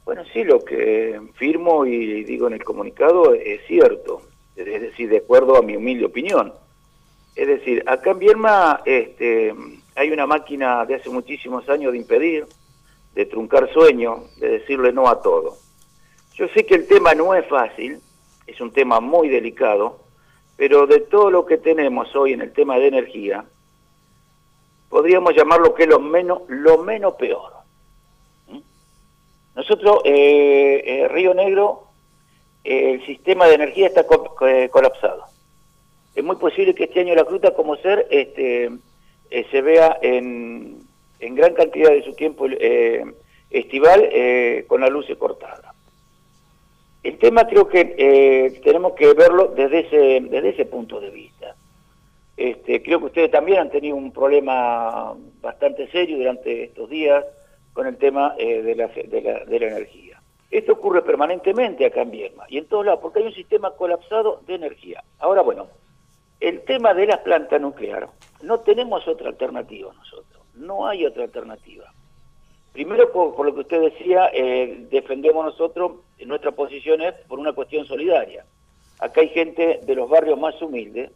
Bueno, sí, lo que firmo y digo en el comunicado es cierto, es decir, de acuerdo a mi humilde opinión. Es decir, acá en Vierma hay una máquina de hace muchísimos años de impedir, de truncar sueños, de decirle no a todo. Yo sé que el tema no es fácil, es un tema muy delicado, pero de todo lo que tenemos hoy en el tema de energía, podríamos llamarlo que es lo menos peor. Nosotros, Río Negro, el sistema de energía está colapsado. Es muy posible que este año la Gruta como ser se vea en gran cantidad de su tiempo estival con las luces cortadas. El tema creo que tenemos que verlo desde ese punto de vista. Creo que ustedes también han tenido un problema bastante serio durante estos días con el tema de la energía. Esto ocurre permanentemente acá en Vierma y en todos lados, porque hay un sistema colapsado de energía. Ahora, bueno, el tema de las plantas nucleares, no tenemos otra alternativa nosotros, no hay otra alternativa. Primero, por lo que usted decía, defendemos nosotros nuestras posiciones por una cuestión solidaria. Acá hay gente de los barrios más humildes,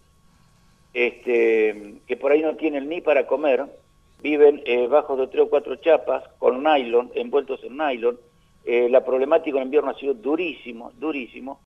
que por ahí no tienen ni para comer, viven bajo de 3 o 4 chapas, con nylon, envueltos en nylon. La problemática en invierno ha sido durísimo, durísimo.